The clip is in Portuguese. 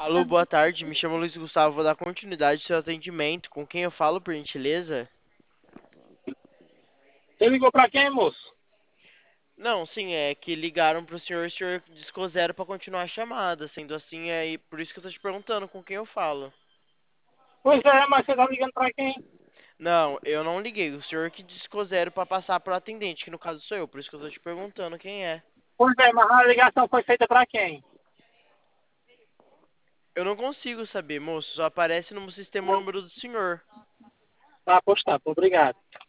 Alô, boa tarde. Me chamo Luiz Gustavo. Vou dar continuidade ao seu atendimento. Com quem eu falo, por gentileza? Você ligou pra quem, moço? Não, sim, é que ligaram pro senhor, o senhor discou zero pra continuar a chamada. Sendo assim, é por isso que eu tô te perguntando com quem eu falo. Pois é, mas você tá ligando pra quem? Não, eu não liguei. O senhor que discou zero pra passar pro atendente, que no caso sou eu. Por isso que eu tô te perguntando quem é. Pois é, mas a ligação foi feita pra quem? Eu não consigo saber, moço. Só aparece no sistema o número do senhor. Tá, pois tá, obrigado.